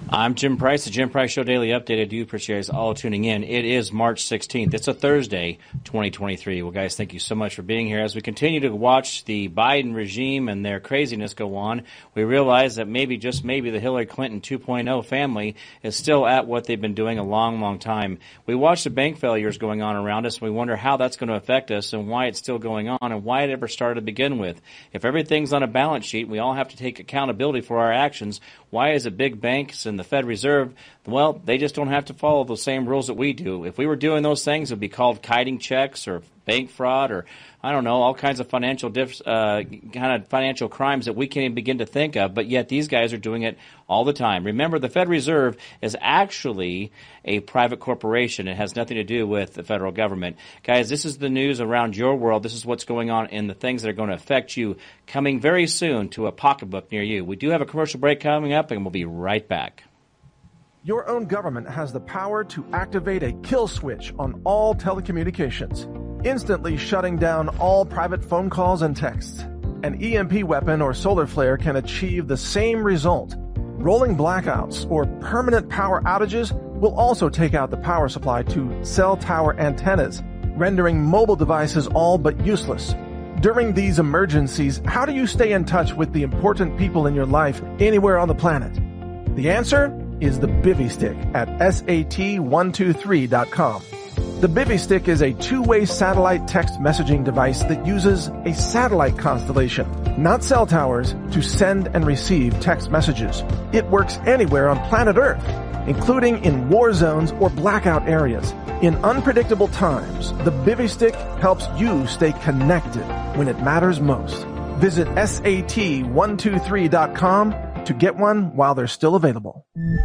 I'm Jim Price, the Jim Price Show Daily Update. I do appreciate you guys all tuning in. It is March 16th. It's a Thursday, 2023. Well, guys, thank you so much for being here. As we continue to watch the Biden regime and their craziness go on, we realize that maybe, just maybe, the Hillary Clinton 2.0 family is still at what they've been doing a long, long time. We watch the bank failures going on around us, and we wonder how that's going to affect us and why it's still going on and why it ever started to begin with. If everything's on a balance sheet, we all have to take accountability for our actions. Why is it big banks and the Fed Reserve, well, they just don't have to follow the same rules that we do. If we were doing those things, it would be called kiting checks or bank fraud or, I don't know, all kinds of financial financial crimes that we can't even begin to think of, but yet these guys are doing it all the time. Remember, the Fed Reserve is actually a private corporation. It has nothing to do with the federal government. Guys, this is the news around your world. This is what's going on in the things that are going to affect you coming very soon to a pocketbook near you. We do have a commercial break coming up, and we'll be right back. Your own government has the power to activate a kill switch on all telecommunications, instantly shutting down all private phone calls and texts. An EMP weapon or solar flare can achieve the same result. Rolling blackouts or permanent power outages will also take out the power supply to cell tower antennas, rendering mobile devices all but useless. During these emergencies, how do you stay in touch with the important people in your life anywhere on the planet? The answer is the Bivy Stick at SAT123.com. The Bivy Stick is a two-way satellite text messaging device that uses a satellite constellation, not cell towers, to send and receive text messages. It works anywhere on planet Earth, including in war zones or blackout areas. In unpredictable times, the Bivy Stick helps you stay connected when it matters most. Visit SAT123.com to get one while they're still available.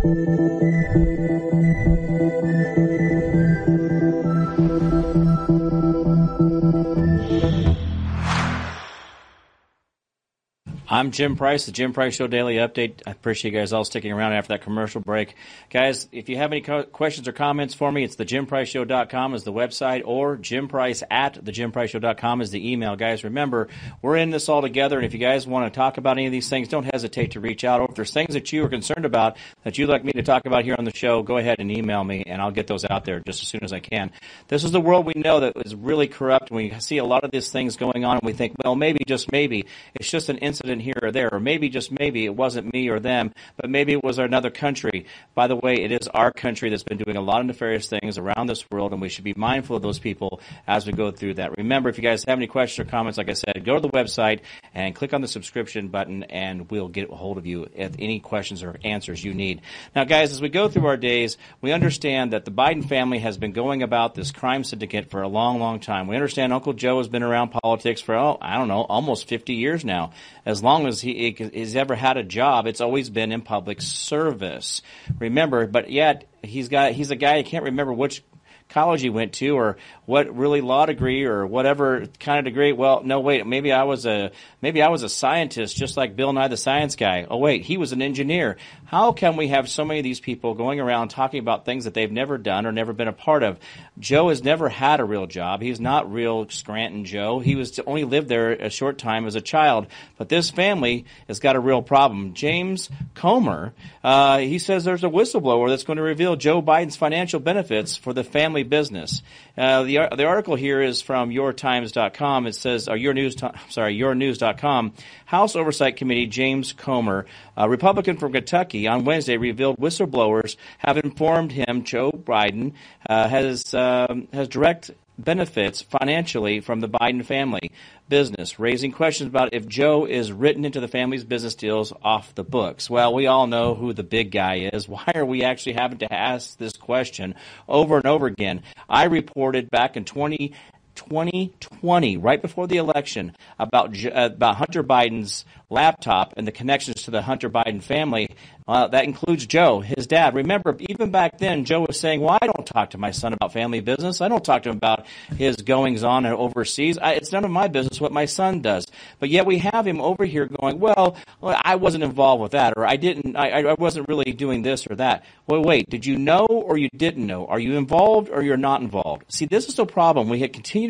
I'm Jim Price, the Jim Price Show Daily Update. I appreciate you guys all sticking around after that commercial break. Guys, if you have any questions or comments for me, it's thejimpriceshow.com is the website, or jimprice@thejimpriceshow.com is the email. Guys, remember, we're in this all together, and if you guys want to talk about any of these things, don't hesitate to reach out. Or if there's things that you are concerned about that you'd like me to talk about here on the show, go ahead and email me, and I'll get those out there just as soon as I can. This is the world we know that is really corrupt. We see a lot of these things going on, and we think, well, maybe, just maybe, it's just an incident here or there, or maybe, just maybe, it wasn't me or them, but maybe it was another country. By the way, it is our country that's been doing a lot of nefarious things around this world, and we should be mindful of those people as we go through that. Remember, if you guys have any questions or comments, like I said, go to the website and click on the subscription button, and we'll get a hold of you if any questions or answers you need. Now, guys, as we go through our days, we understand that the Biden family has been going about this crime syndicate for a long, long time. We understand Uncle Joe has been around politics for, almost 50 years now. As long as he's ever had a job, it's always been in public service. Remember, but yet he's a guy, I can't remember which college he went to or what really law degree or whatever kind of degree. Well, no, wait, maybe I was a scientist just like Bill Nye the Science Guy. Oh, wait, he was an engineer. How can we have so many of these people going around talking about things that they've never done or never been a part of? Joe has never had a real job. He's not real Scranton Joe. He was only lived there a short time as a child. But this family has got a real problem. James Comer, he says there's a whistleblower that's going to reveal Joe Biden's financial benefits for the family business. The article here is from yourtimes.com. It says, yournews.com. House Oversight Committee James Comer, a Republican from Kentucky, on Wednesday revealed whistleblowers have informed him Joe Biden has direct benefits financially from the Biden family business, raising questions about if Joe is written into the family's business deals off the books. Well, we all know who the big guy is. Why are we actually having to ask this question over and over again? I reported back in 2020, right before the election, about Hunter Biden's laptop and the connections to the Hunter Biden family. That includes Joe, his dad. Remember, even back then, Joe was saying, well, I don't talk to my son about family business. I don't talk to him about his goings-on overseas. It's none of my business what my son does. But yet we have him over here going, well, I wasn't involved with that, or I wasn't really doing this or that. Well, wait, did you know or you didn't know? Are you involved or you're not involved? See, this is the problem. We continue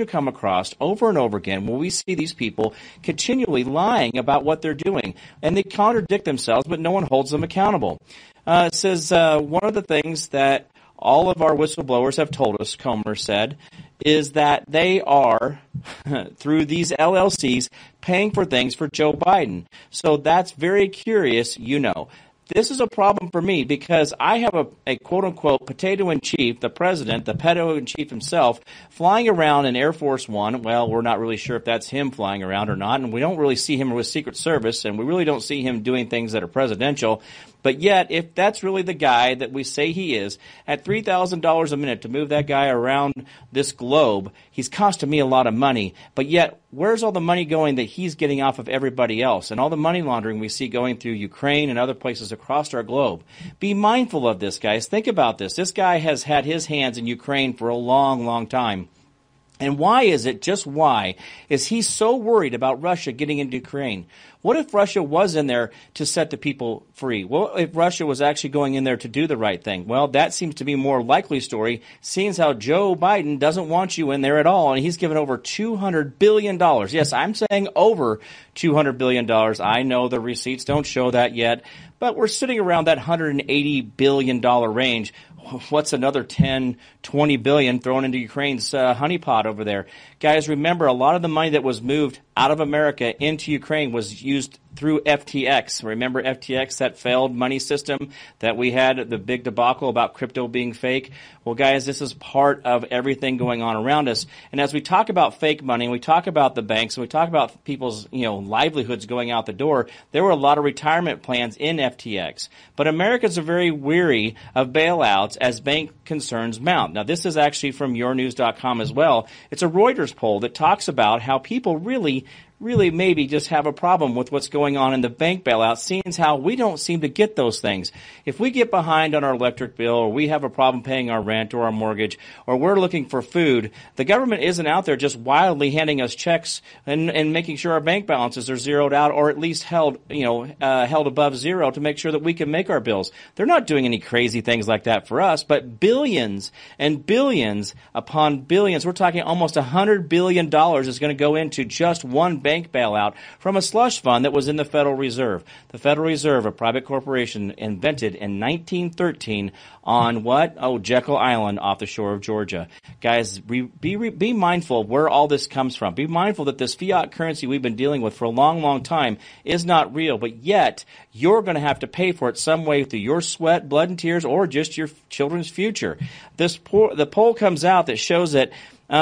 to come across over and over again when we see these people continually lying about what they're doing. And they contradict themselves, but no one holds them accountable. It says one of the things that all of our whistleblowers have told us, Comer said, is that they are, through these LLCs, paying for things for Joe Biden. So that's very curious, you know. This is a problem for me because I have a quote-unquote potato-in-chief, the president, the pedo-in-chief himself, flying around in Air Force One. Well, we're not really sure if that's him flying around or not, and we don't really see him with Secret Service, and we really don't see him doing things that are presidential. But yet, if that's really the guy that we say he is, at $3,000 a minute to move that guy around this globe, he's costing me a lot of money. But yet, where's all the money going that he's getting off of everybody else? And all the money laundering we see going through Ukraine and other places across our globe. Be mindful of this, guys. Think about this. This guy has had his hands in Ukraine for a long, long time. And why is it, just why, is he so worried about Russia getting into Ukraine? What if Russia was in there to set the people free? Well, if Russia was actually going in there to do the right thing? Well, that seems to be a more likely story, seeing how Joe Biden doesn't want you in there at all, and he's given over $200 billion. Yes, I'm saying over $200 billion. I know the receipts don't show that yet, but we're sitting around that $180 billion range. What's another 10, 20 billion thrown into Ukraine's honeypot over there? Guys, remember, a lot of the money that was moved out of America into Ukraine was used through FTX. Remember FTX, that failed money system that we had, the big debacle about crypto being fake? Well, guys, this is part of everything going on around us. And as we talk about fake money, and we talk about the banks, and we talk about people's, livelihoods going out the door, there were a lot of retirement plans in FTX. But Americans are very weary of bailouts as bank concerns mount. Now, this is actually from yournews.com as well. It's a Reuters poll that talks about how people really maybe just have a problem with what's going on in the bank bailout, seeing how we don't seem to get those things. If we get behind on our electric bill, or we have a problem paying our rent or our mortgage, or we're looking for food, the government isn't out there just wildly handing us checks and making sure our bank balances are zeroed out, or at least held above zero to make sure that we can make our bills. They're not doing any crazy things like that for us, but billions and billions upon billions, we're talking almost $100 billion is going to go into just one bank bailout from a slush fund that was in the Federal Reserve. The Federal Reserve, a private corporation invented in 1913 on what? Oh, Jekyll Island off the shore of Georgia. Guys, be mindful of where all this comes from. Be mindful that this fiat currency we've been dealing with for a long, long time is not real, but yet you're going to have to pay for it some way through your sweat, blood, and tears, or just your children's future. The poll comes out that shows that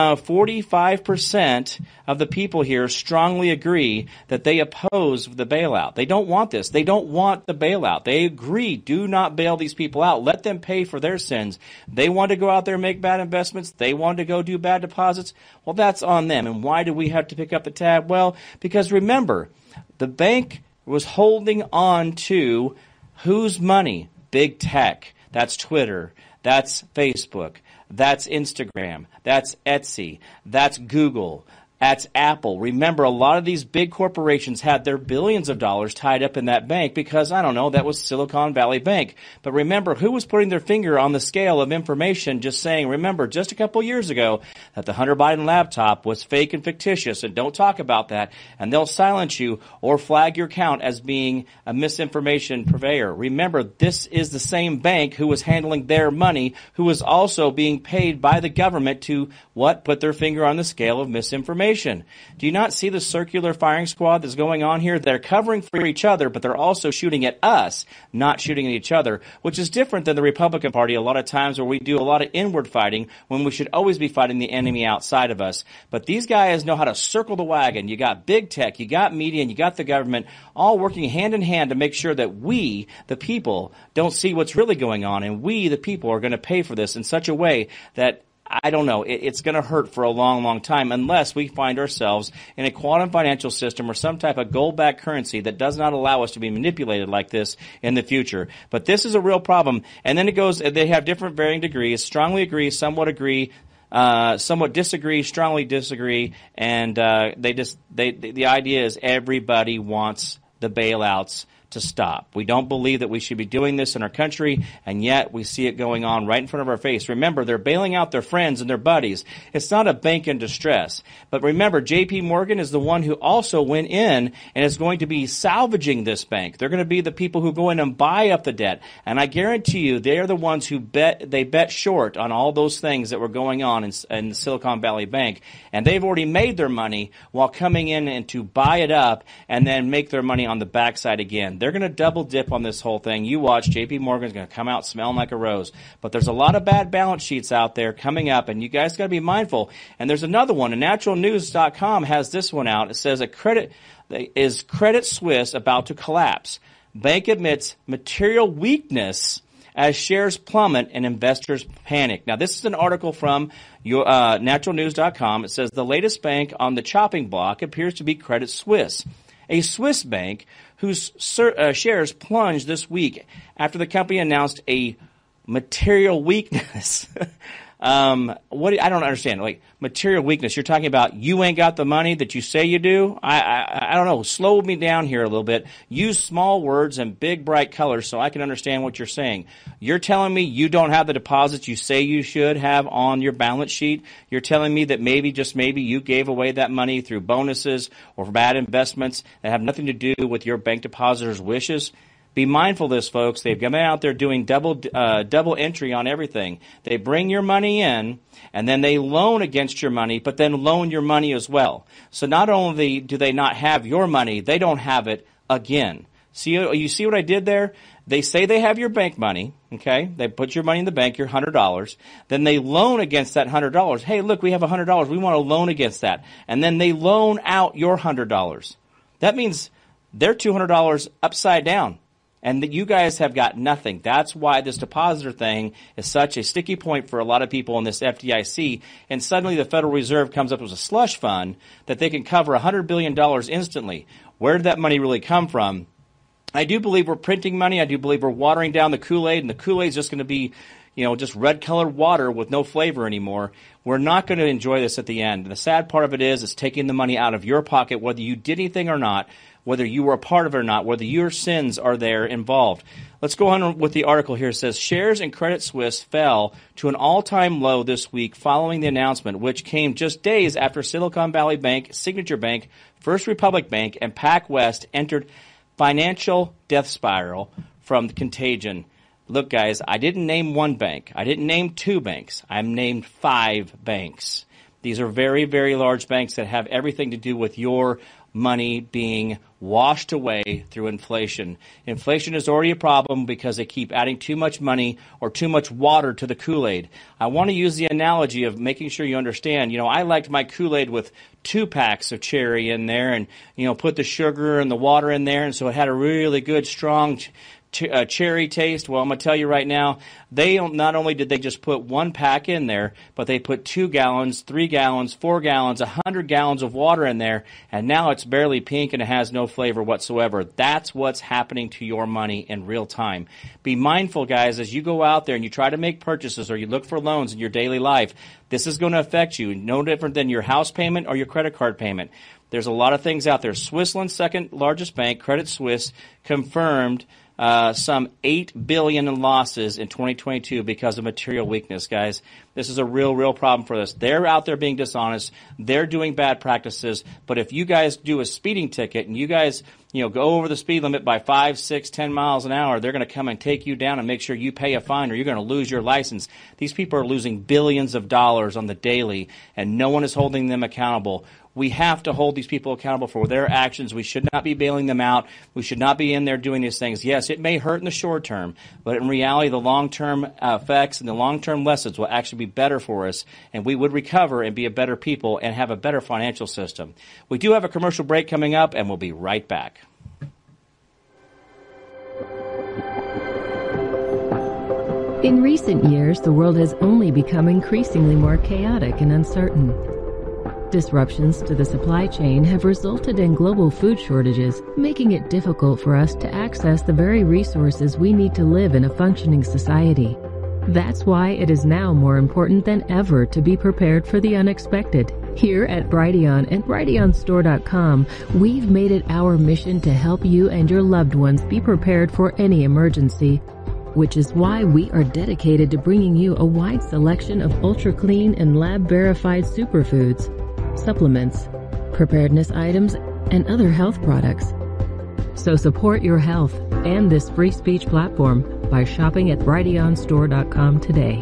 45% of the people here strongly agree that they oppose the bailout. They don't want this. They don't want the bailout. They agree, do not bail these people out. Let them pay for their sins. They want to go out there and make bad investments. They want to go do bad deposits. Well, that's on them. And why do we have to pick up the tab? Well, because remember, the bank was holding on to whose money? Big tech. That's Twitter. That's Facebook. That's Instagram. That's Etsy. That's Google. That's Apple. Remember, a lot of these big corporations had their billions of dollars tied up in that bank because, I don't know, that was Silicon Valley Bank. But remember, who was putting their finger on the scale of information, just saying, remember, just a couple years ago, that the Hunter Biden laptop was fake and fictitious, and don't talk about that, and they'll silence you or flag your account as being a misinformation purveyor. Remember, this is the same bank who was handling their money, who was also being paid by the government to, what? Put their finger on the scale of misinformation. Do you not see the circular firing squad that's going on here? They're covering for each other, but they're also shooting at us, not shooting at each other, which is different than the Republican Party a lot of times where we do a lot of inward fighting when we should always be fighting the enemy outside of us. But these guys know how to circle the wagon. You got big tech, you got media, and you got the government all working hand in hand to make sure that we, the people, don't see what's really going on, and we, the people, are going to pay for this in such a way that I don't know. It's going to hurt for a long, long time unless we find ourselves in a quantum financial system or some type of gold-backed currency that does not allow us to be manipulated like this in the future. But this is a real problem. And then it goes, they have different varying degrees, strongly agree, somewhat disagree, strongly disagree, and the idea is everybody wants the bailouts to stop. We don't believe that we should be doing this in our country, and yet we see it going on right in front of our face. Remember, they're bailing out their friends and their buddies. It's not a bank in distress. But remember, J.P. Morgan is the one who also went in and is going to be salvaging this bank. They're going to be the people who go in and buy up the debt. And I guarantee you, they are the ones who bet short on all those things that were going on in Silicon Valley Bank. And they've already made their money while coming in and to buy it up and then make their money on the backside again. They're going to double dip on this whole thing. You watch, JP Morgan's going to come out smelling like a rose. But there's a lot of bad balance sheets out there coming up, and you guys got to be mindful. And there's another one. Naturalnews.com has this one out. It says, is Credit Suisse about to collapse? Bank admits material weakness as shares plummet and investors panic. Now, this is an article from naturalnews.com. It says the latest bank on the chopping block appears to be Credit Suisse, a Swiss bank whose shares plunged this week after the company announced a material weakness. I don't understand. Like, material weakness. You're talking about you ain't got the money that you say you do? I don't know. Slow me down here a little bit. Use small words and big bright colors so I can understand what you're saying. You're telling me you don't have the deposits you say you should have on your balance sheet. You're telling me that maybe, just maybe, you gave away that money through bonuses or bad investments that have nothing to do with your bank depositors' wishes. Be mindful of this, folks. They've come out there doing double entry on everything. They bring your money in, and then they loan against your money, but then loan your money as well. So not only do they not have your money, they don't have it again. You see what I did there? They say they have your bank money, okay? They put your money in the bank, your $100. Then they loan against that $100. Hey, look, we have $100. We want to loan against that. And then they loan out your $100. That means they're $200 upside down. And that you guys have got nothing. That's why this depositor thing is such a sticky point for a lot of people in this FDIC. And suddenly the Federal Reserve comes up with a slush fund that they can cover $100 billion instantly. Where did that money really come from? I do believe we're printing money. I do believe we're watering down the Kool-Aid, and the Kool-Aid is just going to be, just red-colored water with no flavor anymore. We're not going to enjoy this at the end. And the sad part of it is, it's taking the money out of your pocket, whether you did anything or not, whether you were a part of it or not, whether your sins are there involved. Let's go on with the article here. It says, shares in Credit Suisse fell to an all-time low this week following the announcement, which came just days after Silicon Valley Bank, Signature Bank, First Republic Bank, and PacWest entered financial death spiral from the contagion. Look, guys, I didn't name one bank. I didn't name two banks. I named 5 banks. These are very, very large banks that have everything to do with your money being washed away through inflation. Inflation is already a problem because they keep adding too much money or too much water to the Kool-Aid. I want to use the analogy of making sure you understand. I liked my Kool-Aid with 2 packs of cherry in there and, put the sugar and the water in there. And so it had a really good, strong cherry taste. Well, I'm going to tell you right now, not only did they just put 1 pack in there, but they put 2 gallons, 3 gallons, 4 gallons, 100 gallons of water in there, and now it's barely pink and it has no flavor whatsoever. That's what's happening to your money in real time. Be mindful, guys, as you go out there and you try to make purchases or you look for loans in your daily life. This is going to affect you, no different than your house payment or your credit card payment. There's a lot of things out there. Switzerland's second largest bank, Credit Suisse, confirmed some $8 billion in losses in 2022 because of material weakness, guys. This is a real problem for us. They're out there being dishonest. They're doing bad practices. But if you guys do a speeding ticket and you guys, go over the speed limit by 5, 6, 10 miles an hour, they're going to come and take you down and make sure you pay a fine or you're going to lose your license. These people are losing billions of dollars on the daily, and no one is holding them accountable. We have to hold these people accountable for their actions. We should not be bailing them out. We should not be in there doing these things. Yes, it may hurt in the short term, but in reality, the long-term effects and the long-term lessons will actually be better for us, and we would recover and be a better people and have a better financial system. We do have a commercial break coming up, and we'll be right back. In recent years, the world has only become increasingly more chaotic and uncertain. Disruptions to the supply chain have resulted in global food shortages, making it difficult for us to access the very resources we need to live in a functioning society. That's why it is now more important than ever to be prepared for the unexpected. Here at Brighteon and BrighteonStore.com, we've made it our mission to help you and your loved ones be prepared for any emergency, which is why we are dedicated to bringing you a wide selection of ultra-clean and lab-verified superfoods, supplements, preparedness items, and other health products. So support your health and this free speech platform by shopping at BrighteonStore.com today.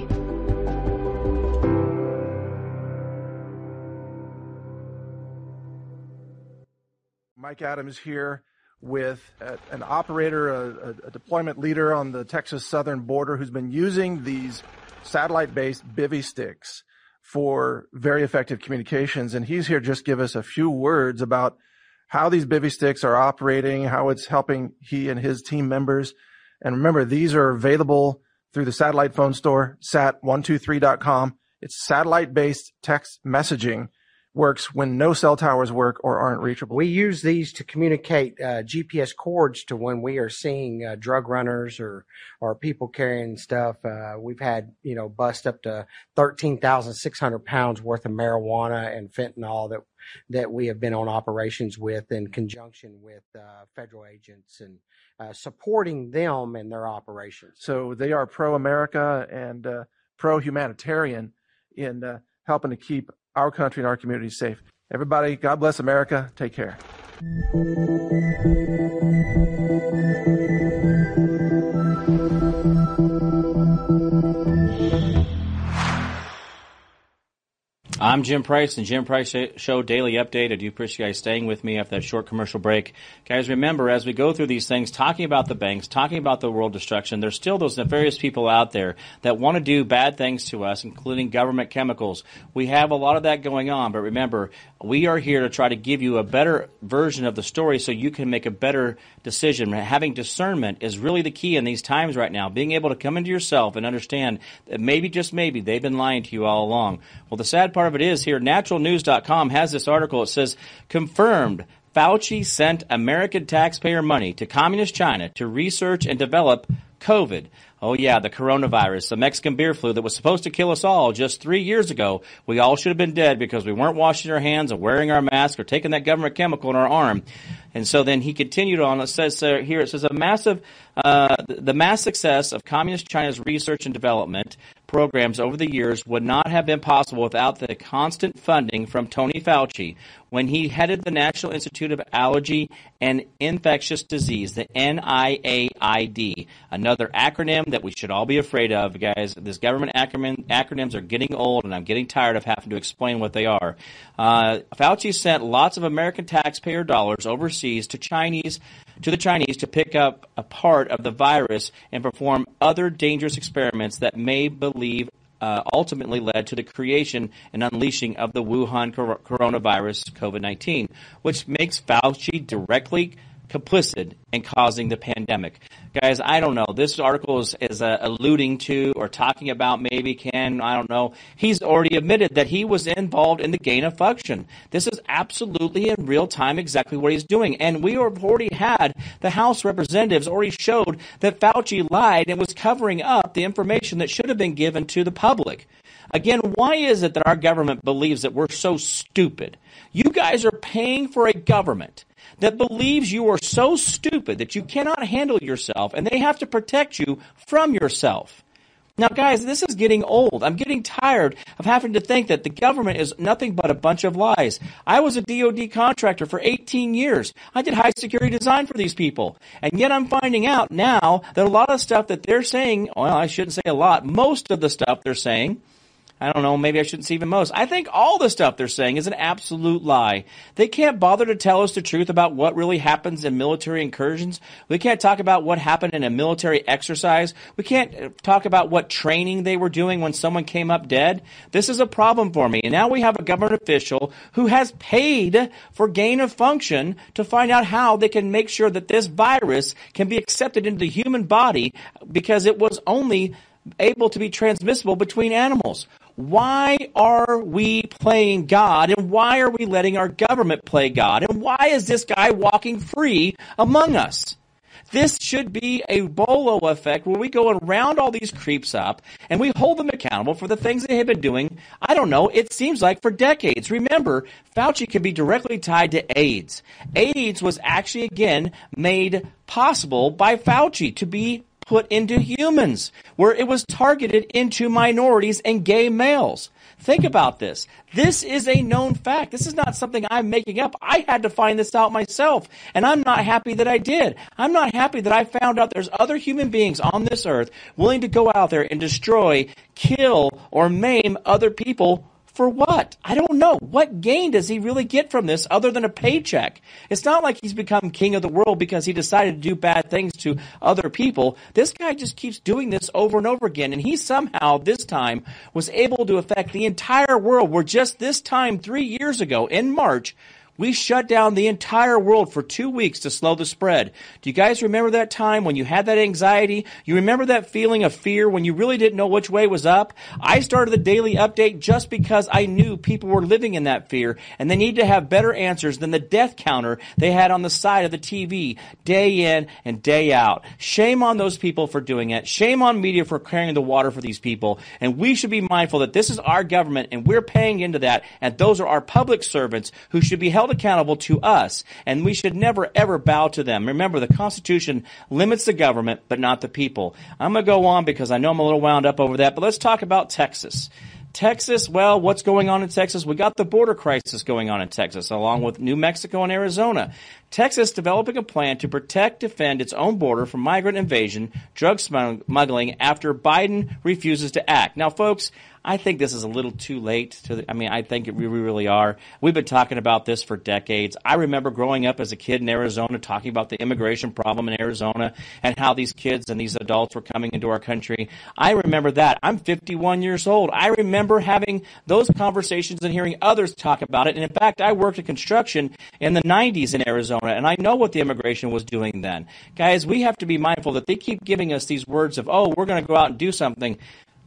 Mike Adams here with an operator, a deployment leader on the Texas southern border who's been using these satellite-based bivy sticks for very effective communications. And he's here just give us a few words about how these bivy sticks are operating, how it's helping he and his team members. And remember, these are available through the satellite phone store, sat123.com. It's satellite-based text messaging. Works when no cell towers work or aren't reachable. We use these to communicate GPS cords to when we are seeing drug runners or people carrying stuff. We've had, bust up to 13,600 pounds worth of marijuana and fentanyl that we have been on operations with in conjunction with federal agents and supporting them in their operations. So they are pro-America and pro-humanitarian in helping to keep our country and our communities safe. Everybody, God bless America. Take care. I'm Jim Price, and Jim Price Show Daily Update. I do appreciate you guys staying with me after that short commercial break. Guys, remember, as we go through these things, talking about the banks, talking about the world destruction, there's still those nefarious people out there that want to do bad things to us, including government chemicals. We have a lot of that going on, but remember, we are here to try to give you a better version of the story so you can make a better decision. Having discernment is really the key in these times right now, being able to come into yourself and understand that maybe, just maybe, they've been lying to you all along. Well, the sad part of it is here, naturalnews.com has this article. It says, confirmed, Fauci sent American taxpayer money to communist China to research and develop COVID. Oh yeah, the coronavirus, the Mexican beer flu that was supposed to kill us all just 3 years ago. We all should have been dead because we weren't washing our hands or wearing our mask or taking that government chemical in our arm. And so then he continued on. It says here, it says the mass success of communist China's research and development programs over the years would not have been possible without the constant funding from Tony Fauci when he headed the National Institute of Allergy and Infectious Disease, the NIAID, another acronym that we should all be afraid of, guys. These government acronyms are getting old, and I'm getting tired of having to explain what they are. Fauci sent lots of American taxpayer dollars overseas to the Chinese to pick up a part of the virus and perform other dangerous experiments that may believe ultimately led to the creation and unleashing of the Wuhan coronavirus, COVID-19, which makes Fauci directly complicit in causing the pandemic. Guys, I don't know. This article is alluding to or talking about I don't know. He's already admitted that he was involved in the gain of function. This is absolutely in real time exactly what he's doing. And we have already had the House representatives already showed that Fauci lied and was covering up the information that should have been given to the public. Again, why is it that our government believes that we're so stupid? You guys are paying for a government that believes you are so stupid that you cannot handle yourself, and they have to protect you from yourself. Now, guys, this is getting old. I'm getting tired of having to think that the government is nothing but a bunch of lies. I was a DOD contractor for 18 years. I did high security design for these people. And yet I'm finding out now that a lot of stuff that they're saying, well, I shouldn't say a lot, most of the stuff they're saying, I don't know, maybe I shouldn't say even most. I think all the stuff they're saying is an absolute lie. They can't bother to tell us the truth about what really happens in military incursions. We can't talk about what happened in a military exercise. We can't talk about what training they were doing when someone came up dead. This is a problem for me. And now we have a government official who has paid for gain of function to find out how they can make sure that this virus can be accepted into the human body because it was only able to be transmissible between animals. Why are we playing God, and why are we letting our government play God, and why is this guy walking free among us? This should be a bolo effect where we go and round all these creeps up and we hold them accountable for the things they have been doing, I don't know, it seems like for decades. Remember, Fauci can be directly tied to AIDS. AIDS was actually, again, made possible by Fauci to be put into humans, where it was targeted into minorities and gay males. Think about this. This is a known fact. This is not something I'm making up. I had to find this out myself, and I'm not happy that I did. I'm not happy that I found out there's other human beings on this earth willing to go out there and destroy, kill, or maim other people. For what? I don't know. What gain does he really get from this other than a paycheck? It's not like he's become king of the world because he decided to do bad things to other people. This guy just keeps doing this over and over again, and he somehow, this time, was able to affect the entire world, where just this time 3 years ago, in March, we shut down the entire world for 2 weeks to slow the spread. Do you guys remember that time when you had that anxiety? You remember that feeling of fear when you really didn't know which way was up? I started the daily update just because I knew people were living in that fear, and they needed to have better answers than the death counter they had on the side of the TV day in and day out. Shame on those people for doing it. Shame on media for carrying the water for these people. And we should be mindful that this is our government, and we're paying into that, and those are our public servants who should be held accountable to us, and we should never ever bow to them. Remember, the Constitution limits the government, but not the people. I'm going to go on because I know I'm a little wound up over that, but let's talk about Texas. Texas, well, what's going on in Texas? We got the border crisis going on in Texas, along with New Mexico and Arizona. Texas developing a plan to defend its own border from migrant invasion, drug smuggling, after Biden refuses to act. Now, folks, I think this is a little too late. I think we really are. We've been talking about this for decades. I remember growing up as a kid in Arizona talking about the immigration problem in Arizona and how these kids and these adults were coming into our country. I remember that. I'm 51 years old. I remember having those conversations and hearing others talk about it. And in fact, I worked in construction in the 90s in Arizona, and I know what the immigration was doing then. Guys, we have to be mindful that they keep giving us these words of, oh, we're going to go out and do something.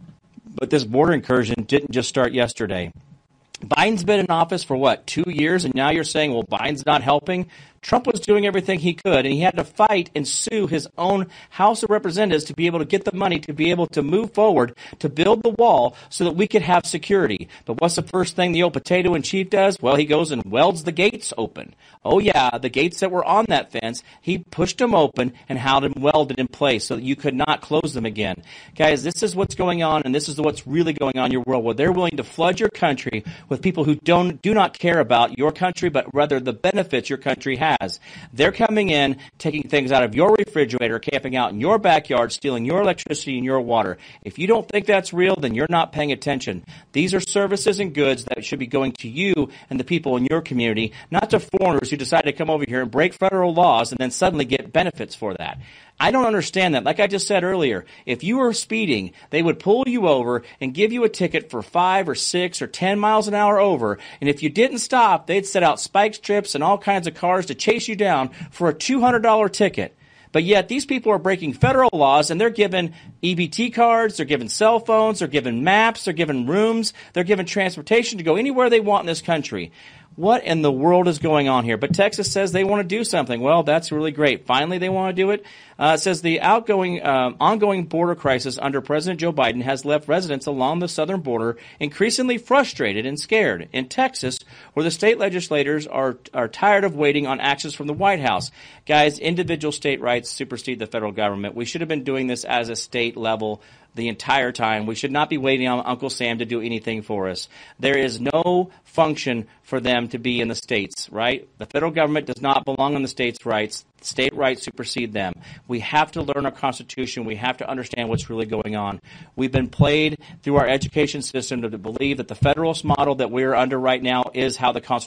But this border incursion didn't just start yesterday. Biden's been in office for 2 years, and now you're saying, well, Biden's not helping? Trump was doing everything he could, and he had to fight and sue his own House of Representatives to be able to get the money to be able to move forward, to build the wall so that we could have security. But what's the first thing the old potato in chief does? Well, he goes and welds the gates open. Oh, yeah, the gates that were on that fence, he pushed them open and had them welded in place so that you could not close them again. Guys, this is what's going on, and this is what's really going on in your world, where they're willing to flood your country with people who do not care about your country, but rather the benefits your country has. They're coming in, taking things out of your refrigerator, camping out in your backyard, stealing your electricity and your water. If you don't think that's real, then you're not paying attention. These are services and goods that should be going to you and the people in your community, not to foreigners who decide to come over here and break federal laws and then suddenly get benefits for that. I don't understand that. Like I just said earlier, if you were speeding, they would pull you over and give you a ticket for 5 or 6 or 10 miles an hour over. And if you didn't stop, they'd set out spike strips and all kinds of cars to chase you down for a $200 ticket. But yet these people are breaking federal laws, and they're given EBT cards, they're given cell phones, they're given maps, they're given rooms, they're given transportation to go anywhere they want in this country. What in the world is going on here? But Texas says they want to do something. Well, that's really great. Finally, they want to do it. It says the ongoing border crisis under President Joe Biden has left residents along the southern border increasingly frustrated and scared. In Texas, where the state legislators are tired of waiting on actions from the White House. Guys, individual state rights supersede the federal government. We should have been doing this as a state level the entire time. We should not be waiting on Uncle Sam to do anything for us. There is no function for them to be in the states, right? The federal government does not belong on the states' rights. State rights supersede them. We have to learn our Constitution. We have to understand what's really going on. We've been played through our education system to believe that the federalist model that we're under right now is how the Constitution